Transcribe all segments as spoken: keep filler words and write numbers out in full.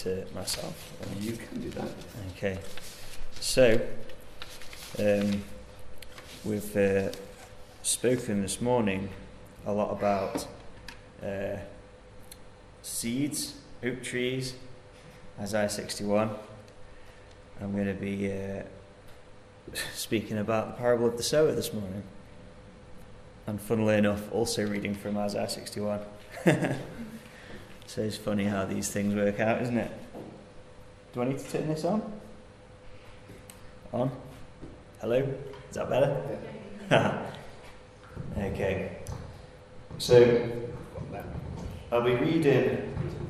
to myself? You can do that. Okay. So, um, we've uh, spoken this morning a lot about uh, seeds, oak trees, Isaiah sixty-one. I'm going to be uh, speaking about the parable of the sower this morning. And funnily enough, also reading from Isaiah sixty-one. So it's funny how these things work out, isn't it? Do I need to turn this on? On? Hello? Is that better? Yeah. Okay. So, I'll be reading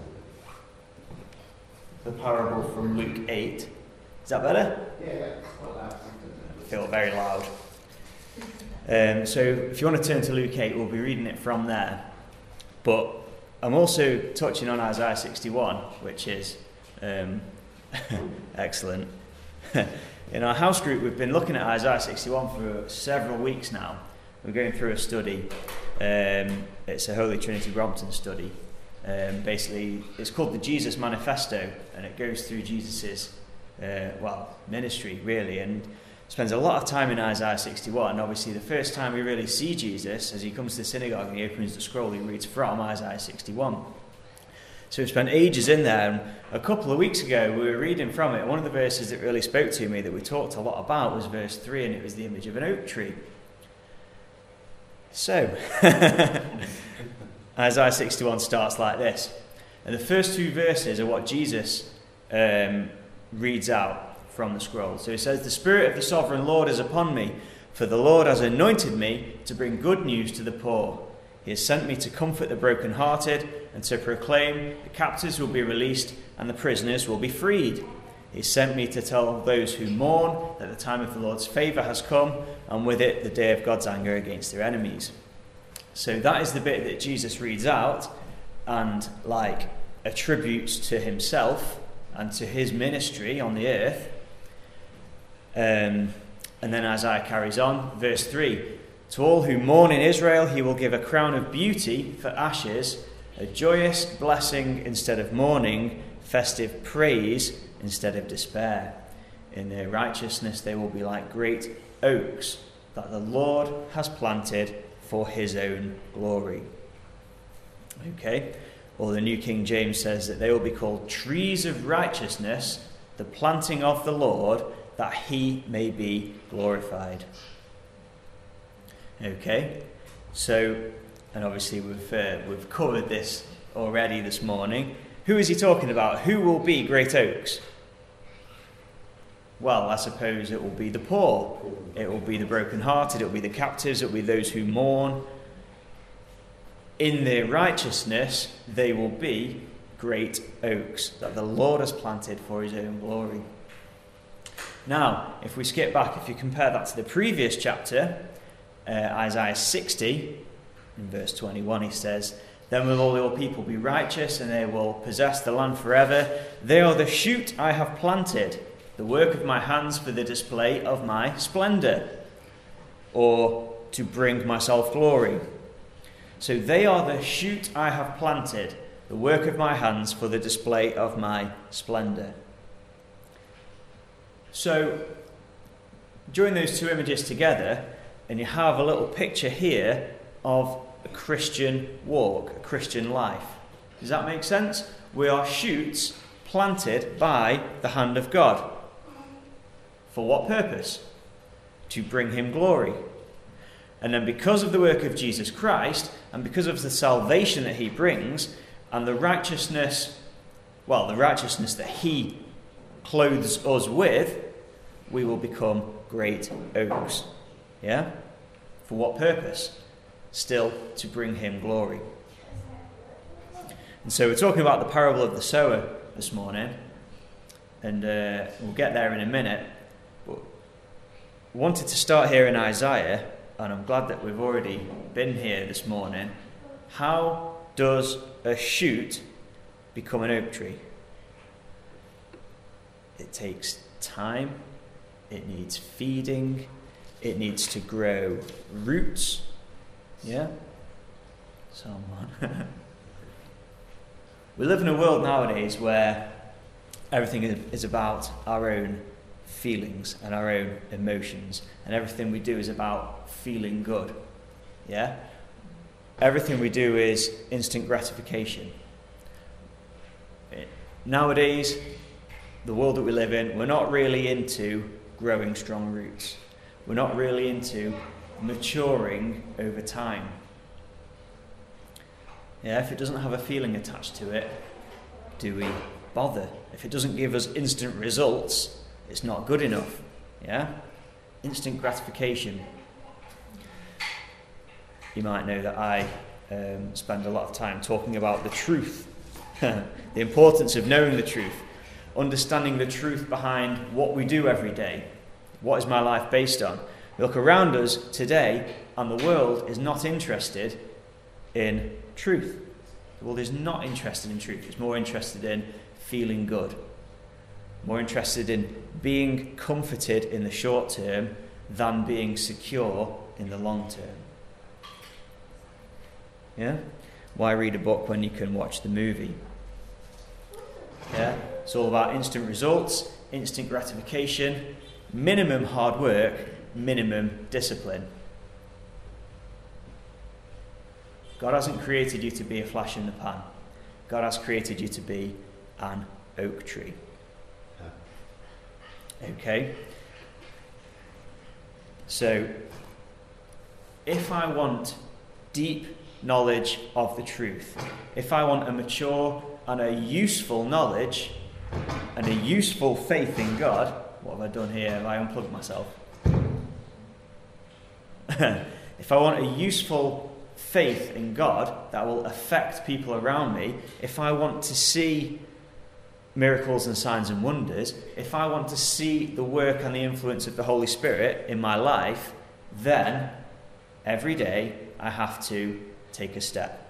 the parable from Luke eight. Is that better? Yeah. I feel very loud. Um, so, if you want to turn to Luke eight, we'll be reading it from there. But I'm also touching on Isaiah sixty-one, which is um, excellent. In our house group, we've been looking at Isaiah sixty-one for several weeks now. We're going through a study. Um, it's a Holy Trinity Brompton study. Um, basically, it's called the Jesus Manifesto, and it goes through Jesus's uh, well ministry really, and spends a lot of time in Isaiah sixty-one. Obviously, the first time we really see Jesus, as he comes to the synagogue and he opens the scroll, he reads from Isaiah sixty-one. So we spent ages in there, and a couple of weeks ago we were reading from it. One of the verses that really spoke to me that we talked a lot about was verse three, and it was the image of an oak tree. So, Isaiah sixty-one starts like this. And the first two verses are what Jesus um, reads out from the scroll. So it says, "The Spirit of the Sovereign Lord is upon me, for the Lord has anointed me to bring good news to the poor. He has sent me to comfort the brokenhearted and to proclaim the captives will be released and the prisoners will be freed. He sent me to tell those who mourn that the time of the Lord's favour has come, and with it the day of God's anger against their enemies." So that is the bit that Jesus reads out and like attributes to himself and to his ministry on the earth. Um, and then Isaiah carries on, verse three. "To all who mourn in Israel, he will give a crown of beauty for ashes, a joyous blessing instead of mourning, festive praise instead of despair. In their righteousness they will be like great oaks that the Lord has planted for his own glory." Okay. Or the New King James says that they will be called trees of righteousness, the planting of the Lord, that he may be glorified. Okay, so, and obviously we've uh, we've covered this already this morning. Who is he talking about? Who will be great oaks? Well, I suppose it will be the poor. It will be the brokenhearted. It will be the captives. It will be those who mourn. In their righteousness, they will be great oaks that the Lord has planted for his own glory. Now, if we skip back, if you compare that to the previous chapter, uh, Isaiah sixty, in verse twenty-one, he says, "Then will all your people be righteous, and they will possess the land forever. They are the shoot I have planted, the work of my hands for the display of my splendour," or to bring myself glory. So they are the shoot I have planted, the work of my hands for the display of my splendour. So, join those two images together, and you have a little picture here of a Christian walk, a Christian life. Does that make sense? We are shoots planted by the hand of God. For what purpose? To bring him glory. And then because of the work of Jesus Christ, and because of the salvation that he brings, and the righteousness, well, the righteousness that he clothes us with, we will become great oaks. Yeah? For what purpose? Still to bring him glory. And so we're talking about the parable of the sower this morning, and uh, we'll get there in a minute. But I wanted to start here in Isaiah, and I'm glad that we've already been here this morning. How does a shoot become an oak tree? It takes time, it needs feeding, it needs to grow roots. Yeah? Someone. We live in a world nowadays where everything is about our own feelings and our own emotions, and everything we do is about feeling good. Yeah? Everything we do is instant gratification. Nowadays, the world that we live in, we're not really into growing strong roots. We're not really into maturing over time. Yeah, if it doesn't have a feeling attached to it, do we bother? If it doesn't give us instant results, it's not good enough. Yeah? Instant gratification. You might know that I um, spend a lot of time talking about the truth. The importance of knowing the truth. Understanding the truth behind what we do every day. What is my life based on? We look around us today and the world is not interested in truth. The world is not interested in truth. It's more interested in feeling good. More interested in being comforted in the short term than being secure in the long term. Yeah? Why read a book when you can watch the movie? Yeah? It's all about instant results, instant gratification, minimum hard work, minimum discipline. God hasn't created you to be a flash in the pan. God has created you to be an oak tree. Okay? So, if I want deep knowledge of the truth, if I want a mature and a useful knowledge and a useful faith in God, what have I done here? Have I unplugged myself? If I want a useful faith in God that will affect people around me, if I want to see miracles and signs and wonders, if I want to see the work and the influence of the Holy Spirit in my life, then every day I have to take a step.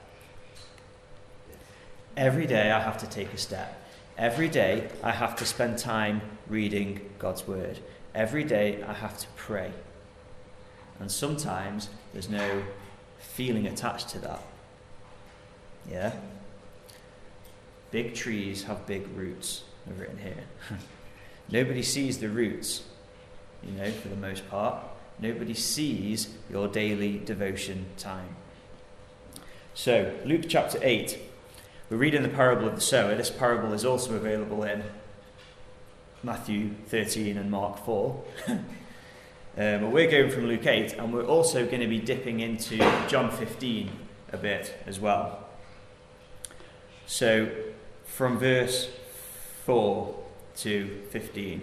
Every day I have to take a step. Every day I have to spend time reading God's word. Every day I have to pray. And sometimes there's no feeling attached to that. Yeah? Big trees have big roots, I've written here. Nobody sees the roots, you know, for the most part. Nobody sees your daily devotion time. So, Luke chapter eight. We're reading the parable of the sower. This parable is also available in Matthew thirteen and Mark four. um, but we're going from Luke eight, and we're also going to be dipping into John fifteen a bit as well. So, from verse four to fifteen.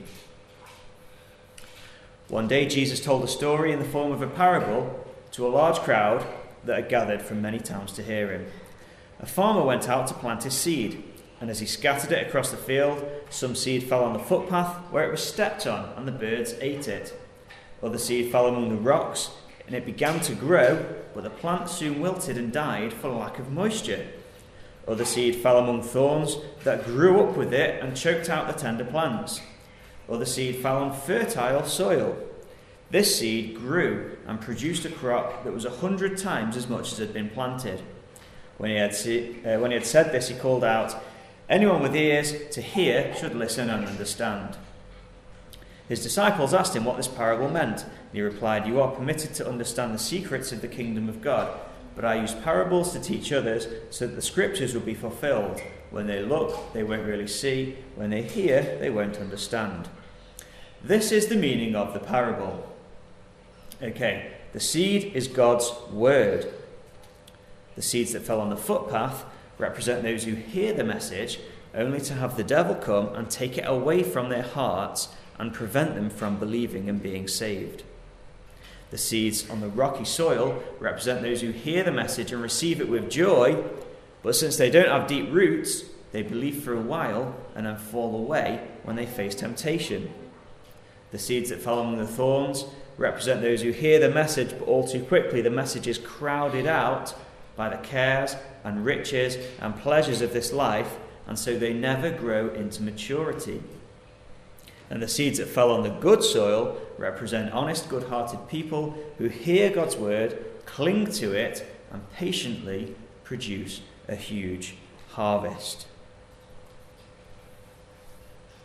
One day Jesus told a story in the form of a parable to a large crowd that had gathered from many towns to hear him. A farmer went out to plant his seed, and as he scattered it across the field, some seed fell on the footpath where it was stepped on, and the birds ate it. Other seed fell among the rocks, and it began to grow, but the plant soon wilted and died for lack of moisture. Other seed fell among thorns that grew up with it and choked out the tender plants. Other seed fell on fertile soil. This seed grew and produced a crop that was a hundred times as much as had been planted. When he had, see, uh, when he had said this, he called out, "Anyone with ears to hear should listen and understand." His disciples asked him what this parable meant. And he replied, "You are permitted to understand the secrets of the kingdom of God, but I use parables to teach others so that the scriptures will be fulfilled. When they look, they won't really see. When they hear, they won't understand." This is the meaning of the parable. Okay, the seed is God's word. The seeds that fell on the footpath represent those who hear the message, only to have the devil come and take it away from their hearts and prevent them from believing and being saved. The seeds on the rocky soil represent those who hear the message and receive it with joy, but since they don't have deep roots, they believe for a while and then fall away when they face temptation. The seeds that fell among the thorns represent those who hear the message, but all too quickly the message is crowded out by the cares and riches and pleasures of this life, and so they never grow into maturity. And the seeds that fell on the good soil represent honest, good-hearted people who hear God's word, cling to it, and patiently produce a huge harvest.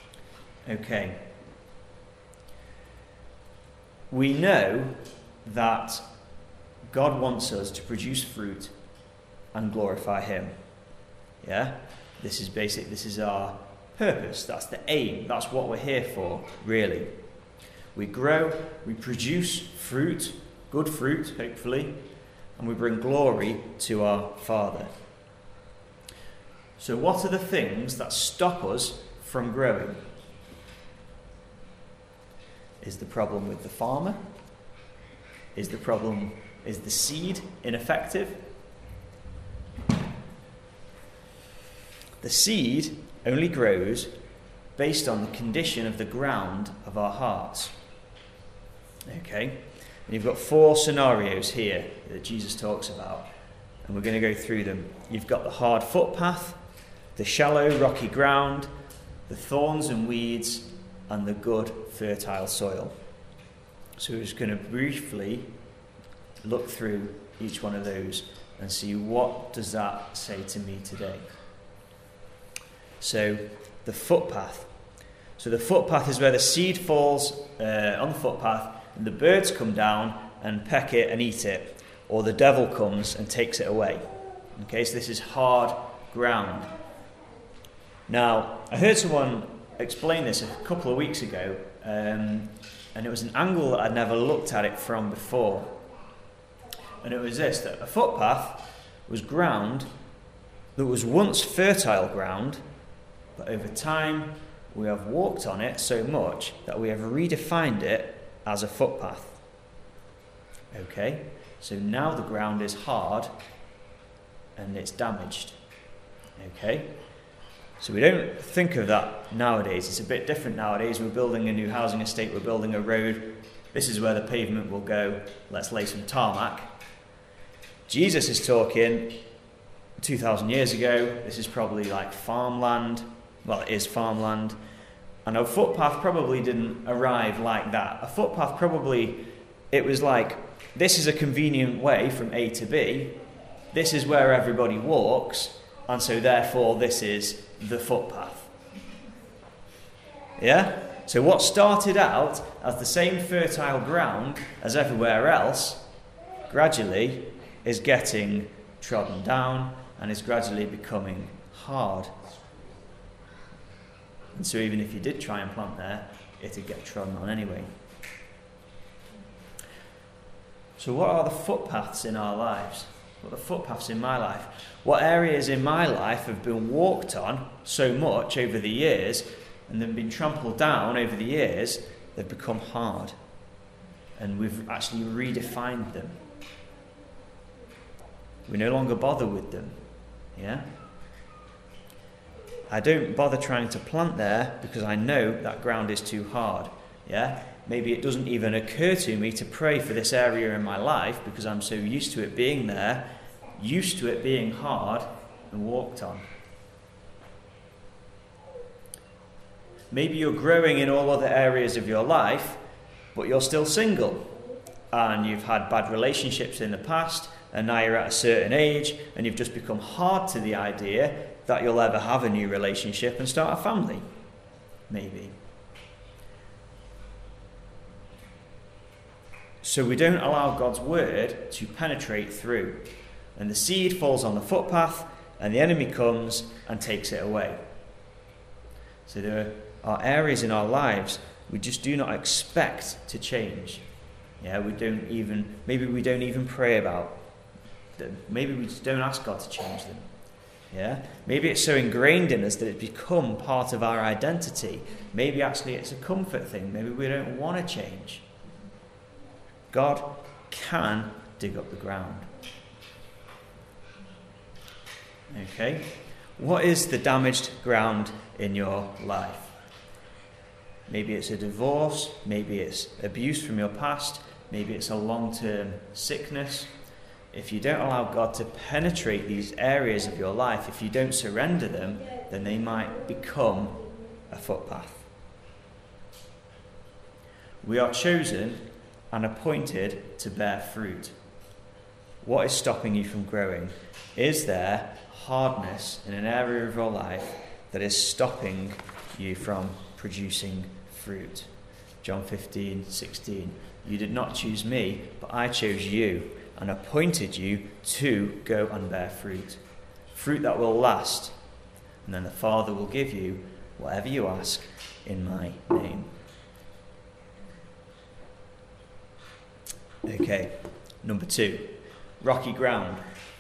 Okay. We know that God wants us to produce fruit and glorify him. Yeah? This is basic, this is our purpose, that's the aim, that's what we're here for, really. We grow, we produce fruit, good fruit, hopefully, and we bring glory to our Father. So what are the things that stop us from growing? Is the problem with the farmer? Is the problem, is the seed ineffective? The seed only grows based on the condition of the ground of our hearts. Okay? And you've got four scenarios here that Jesus talks about, and we're going to go through them. You've got the hard footpath, the shallow rocky ground, the thorns and weeds, and the good fertile soil. So we're just going to briefly look through each one of those and see what does that say to me today. So the footpath. So the footpath is where the seed falls uh, on the footpath, and the birds come down and peck it and eat it, or the devil comes and takes it away. Okay, so this is hard ground. Now, I heard someone explain this a couple of weeks ago, um, and it was an angle that I'd never looked at it from before. And it was this, that a footpath was ground that was once fertile ground, but over time we have walked on it so much that we have redefined it as a footpath. Okay, so now the ground is hard and it's damaged. Okay, so we don't think of that nowadays. It's a bit different nowadays. We're building a new housing estate, we're building a road. This is where the pavement will go. Let's lay some tarmac. Jesus is talking two thousand years ago. This is probably like farmland. Well, it is farmland. And a footpath probably didn't arrive like that. A footpath probably, it was like, this is a convenient way from A to B. This is where everybody walks. And so therefore this is the footpath. Yeah? So what started out as the same fertile ground as everywhere else, gradually is getting trodden down and is gradually becoming hard. And so even if you did try and plant there, it'd get trodden on anyway. So what are the footpaths in our lives? What are the footpaths in my life? What areas in my life have been walked on so much over the years and then been trampled down over the years, they've become hard. And we've actually redefined them. We no longer bother with them. Yeah? I don't bother trying to plant there because I know that ground is too hard. Yeah? Maybe it doesn't even occur to me to pray for this area in my life because I'm so used to it being there, used to it being hard and walked on. Maybe you're growing in all other areas of your life, but you're still single. And you've had bad relationships in the past, and now you're at a certain age, and you've just become hard to the idea that you'll ever have a new relationship and start a family. Maybe. So we don't allow God's word to penetrate through. And the seed falls on the footpath, and the enemy comes and takes it away. So there are areas in our lives we just do not expect to change. Yeah, we don't even, maybe we don't even pray about them. Maybe we just don't ask God to change them. Yeah, maybe it's so ingrained in us that it's become part of our identity. Maybe actually it's a comfort thing. Maybe we don't want to change. God can dig up the ground. Okay, what is the damaged ground in your life? Maybe it's a divorce, maybe it's abuse from your past, maybe it's a long-term sickness. If you don't allow God to penetrate these areas of your life, if you don't surrender them, then they might become a footpath. We are chosen and appointed to bear fruit. What is stopping you from growing? Is there hardness in an area of your life that is stopping you from producing fruit. John fifteen sixteen. You did not choose me, but I chose you and appointed you to go and bear fruit. Fruit that will last. And then the Father will give you whatever you ask in my name. Okay, number two, rocky ground.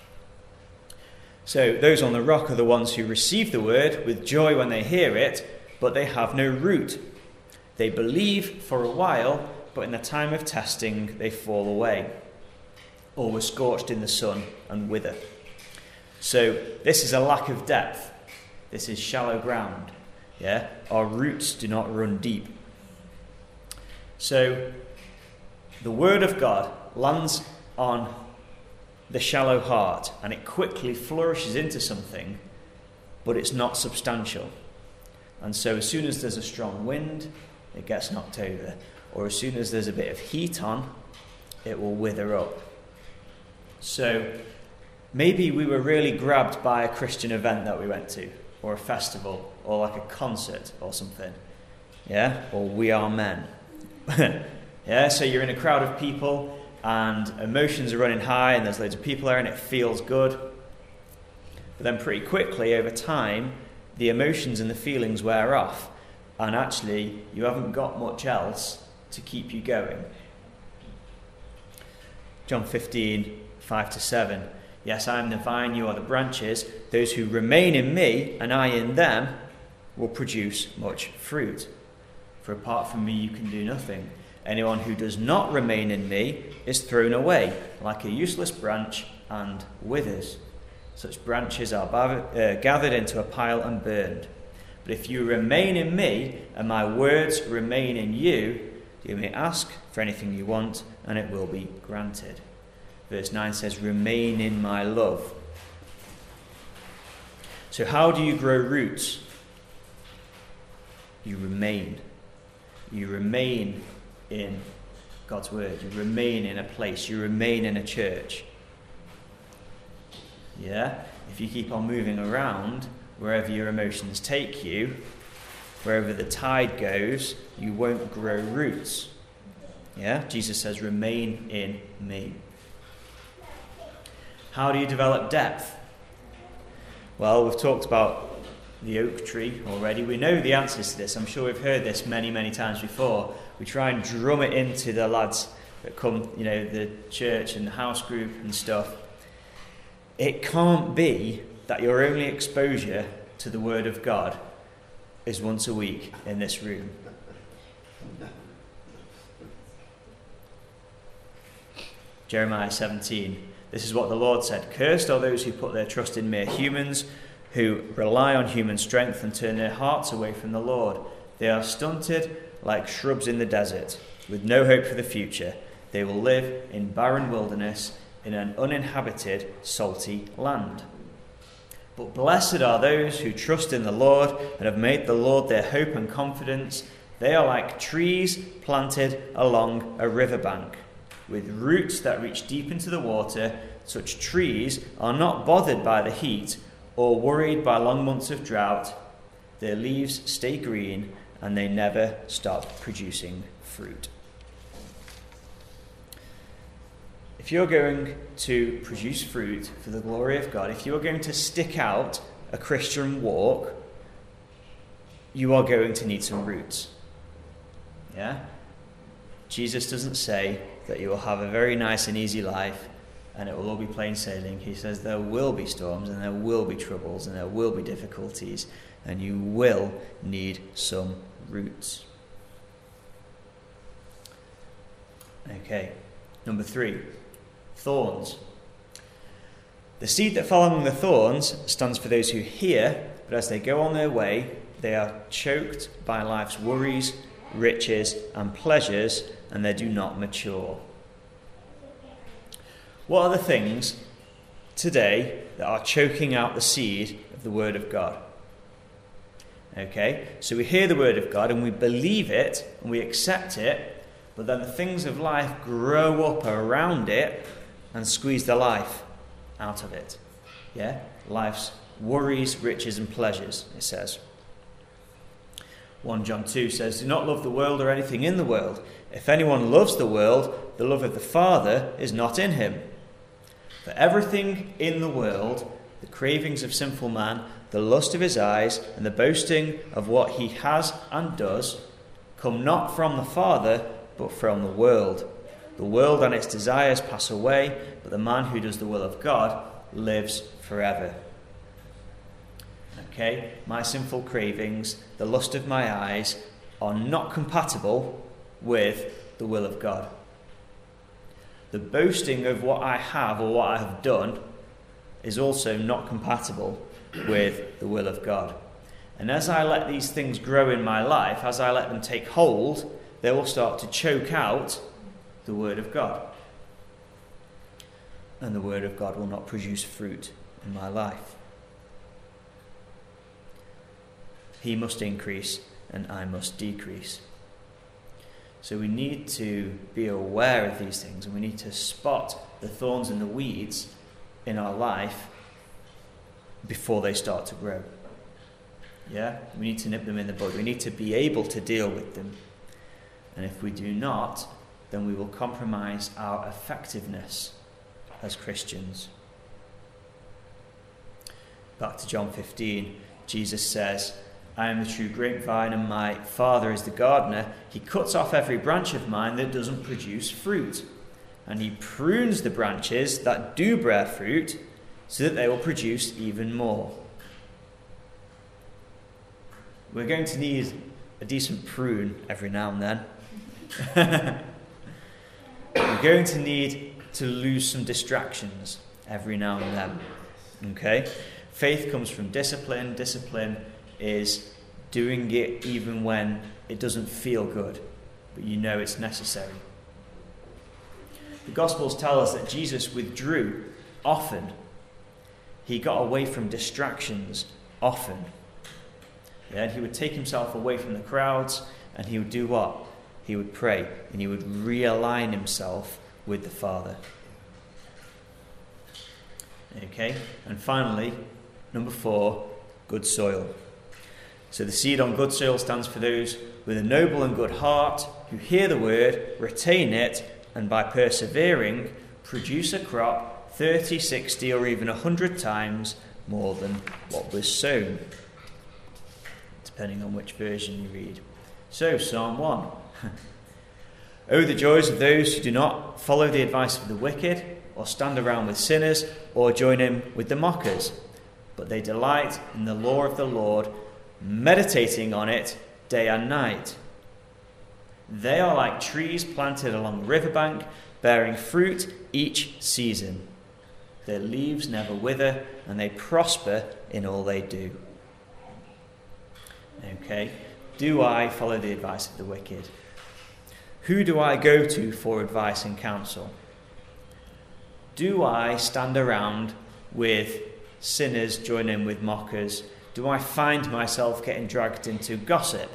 So those on the rock are the ones who receive the word with joy when they hear it, but they have no root. They believe for a while, but in the time of testing they fall away, or were scorched in the sun and wither. So this is a lack of depth. This is shallow ground. Yeah, our roots do not run deep. So the word of God lands on the shallow heart and it quickly flourishes into something, but it's not substantial. And so as soon as there's a strong wind, it gets knocked over. Or as soon as there's a bit of heat on, it will wither up. So maybe we were really grabbed by a Christian event that we went to, or a festival, or like a concert or something. Yeah? Or We Are Men. Yeah, so you're in a crowd of people and emotions are running high and there's loads of people there and it feels good. But then pretty quickly over time, the emotions and the feelings wear off and actually you haven't got much else to keep you going. John fifteen, five to seven. Yes, I am the vine, you are the branches. Those who remain in me and I in them will produce much fruit. For apart from me you can do nothing. Anyone who does not remain in me is thrown away like a useless branch and withers. Such branches are uh, gathered into a pile and burned. But if you remain in me and my words remain in you, you may ask for anything you want and it will be granted. Verse nine says, remain in my love. So how do you grow roots? You remain. You remain in God's word. You remain in a place. You remain in a church. Yeah? If you keep on moving around, wherever your emotions take you, wherever the tide goes, you won't grow roots. Yeah? Jesus says, remain in me. How do you develop depth? Well, we've talked about the oak tree already. We know the answers to this. I'm sure we've heard this many, many times before. We try and drum it into the lads that come, you know, the church and the house group and stuff. It can't be that your only exposure to the Word of God is once a week in this room. Jeremiah seventeen. This is what the Lord said. Cursed are those who put their trust in mere humans, who rely on human strength and turn their hearts away from the Lord. They are stunted like shrubs in the desert, with no hope for the future. They will live in barren wilderness, in an uninhabited, salty land. But blessed are those who trust in the Lord and have made the Lord their hope and confidence. They are like trees planted along a riverbank, with roots that reach deep into the water. Such trees are not bothered by the heat or worried by long months of drought. Their leaves stay green and they never stop producing fruit. If you're going to produce fruit for the glory of God, if you're going to stick out a Christian walk, you are going to need some roots. Yeah? Jesus doesn't say that you will have a very nice and easy life and it will all be plain sailing. He says there will be storms and there will be troubles and there will be difficulties and you will need some roots. Okay, number three, thorns. The seed that fell among the thorns stands for those who hear, but as they go on their way, they are choked by life's worries, riches, and pleasures, and they do not mature. What are the things today that are choking out the seed of the Word of God? Okay, so we hear the Word of God and we believe it and we accept it, but then the things of life grow up around it and squeeze the life out of it. Yeah, life's worries, riches, and pleasures, it says. First John two says, do not love the world or anything in the world. If anyone loves the world, the love of the Father is not in him. For everything in the world, the cravings of sinful man, the lust of his eyes, and the boasting of what he has and does, come not from the Father, but from the world. The world and its desires pass away, but the man who does the will of God lives forever. Okay, my sinful cravings, the lust of my eyes, are not compatible with the will of God. The boasting of what I have or what I have done is also not compatible with the will of God. And as I let these things grow in my life, as I let them take hold, they will start to choke out the Word of God. And the Word of God will not produce fruit in my life. He must increase and I must decrease. So we need to be aware of these things, and we need to spot the thorns and the weeds in our life before they start to grow. Yeah? We need to nip them in the bud. We need to be able to deal with them. And if we do not, then we will compromise our effectiveness as Christians. Back to John fifteen, Jesus says, I am the true grapevine and my Father is the gardener. He cuts off every branch of mine that doesn't produce fruit, and he prunes the branches that do bear fruit so that they will produce even more. We're going to need a decent prune every now and then. We're going to need to lose some distractions every now and then. Okay? Faith comes from discipline. Discipline is doing it even when it doesn't feel good, but you know it's necessary. The Gospels tell us that Jesus withdrew often. He got away from distractions often. Yeah, and he would take himself away from the crowds, and he would do what? He would pray, and he would realign himself with the Father. Okay, and finally, number four, good soil. So the seed on good soil stands for those with a noble and good heart who hear the word, retain it, and by persevering produce a crop thirty, sixty, or even one hundred times more than what was sown, depending on which version you read. So, Psalm one. Oh, the joys of those who do not follow the advice of the wicked, or stand around with sinners, or join in with the mockers. But they delight in the law of the Lord, meditating on it day and night. They are like trees planted along the riverbank, bearing fruit each season. Their leaves never wither, and they prosper in all they do. Okay, do I follow the advice of the wicked? Who do I go to for advice and counsel? Do I stand around with sinners, join in with mockers? Do I find myself getting dragged into gossip?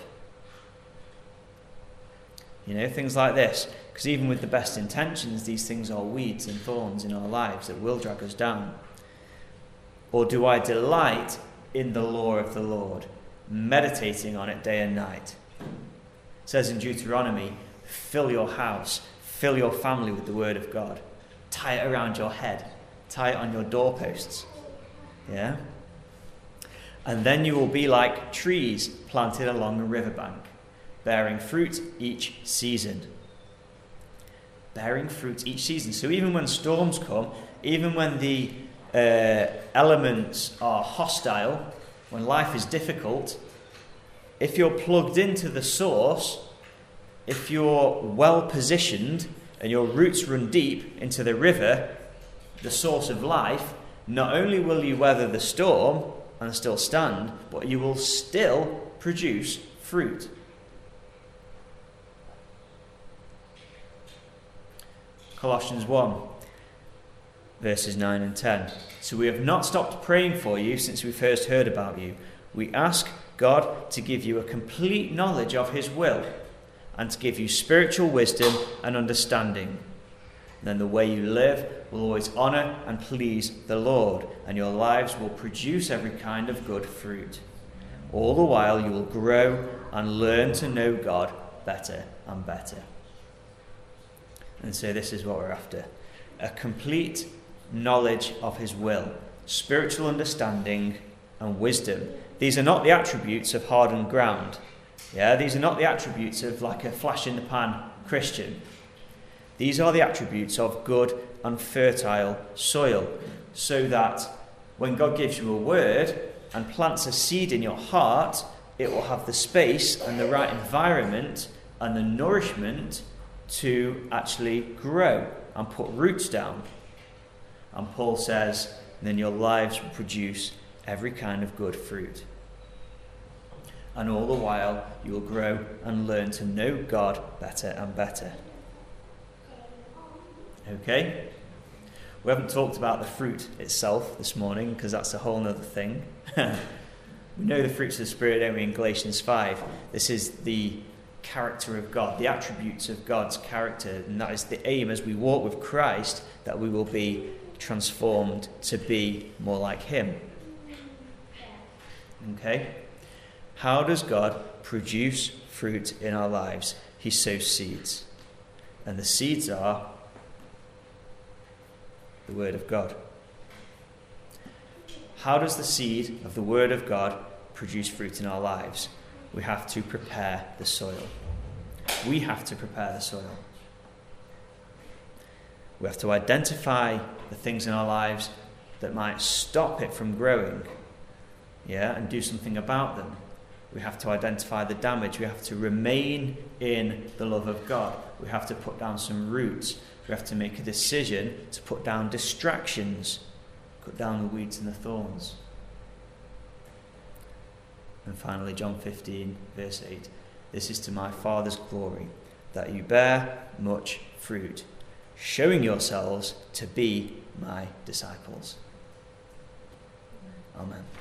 You know, things like this. Because even with the best intentions, these things are weeds and thorns in our lives that will drag us down. Or do I delight in the law of the Lord, meditating on it day and night? It says in Deuteronomy, fill your house, fill your family with the word of God. Tie it around your head. Tie it on your doorposts. Yeah? And then you will be like trees planted along a riverbank, bearing fruit each season. Bearing fruit each season. So even when storms come, even when the uh, elements are hostile, when life is difficult, if you're plugged into the source, if you're well positioned and your roots run deep into the river, the source of life, not only will you weather the storm and still stand, but you will still produce fruit. Colossians one, verses nine and ten. So we have not stopped praying for you since we first heard about you. We ask God to give you a complete knowledge of his will and to give you spiritual wisdom and understanding. Then the way you live will always honour and please the Lord, and your lives will produce every kind of good fruit. All the while you will grow and learn to know God better and better. And so this is what we're after. A complete knowledge of his will, spiritual understanding and wisdom. These are not the attributes of hardened ground. Yeah, these are not the attributes of like a flash in the pan Christian. These are the attributes of good and fertile soil, so that when God gives you a word and plants a seed in your heart, it will have the space and the right environment and the nourishment to actually grow and put roots down. And Paul says, then your lives will produce every kind of good fruit. And all the while you will grow and learn to know God better and better. Okay? We haven't talked about the fruit itself this morning, because that's a whole other thing. We know the fruits of the Spirit, don't we, in Galatians five. This is the character of God, the attributes of God's character, and that is the aim as we walk with Christ, that we will be transformed to be more like him. Okay? How does God produce fruit in our lives? He sows seeds. And the seeds are the Word of God. How does the seed of the Word of God produce fruit in our lives? We have to prepare the soil. We have to prepare the soil. We have to identify the things in our lives that might stop it from growing, yeah, and do something about them. We have to identify the damage. We have to remain in the love of God. We have to put down some roots. We have to make a decision to put down distractions, cut down the weeds and the thorns. And finally, John fifteen, verse eight. This is to my Father's glory, that you bear much fruit, showing yourselves to be my disciples. Amen.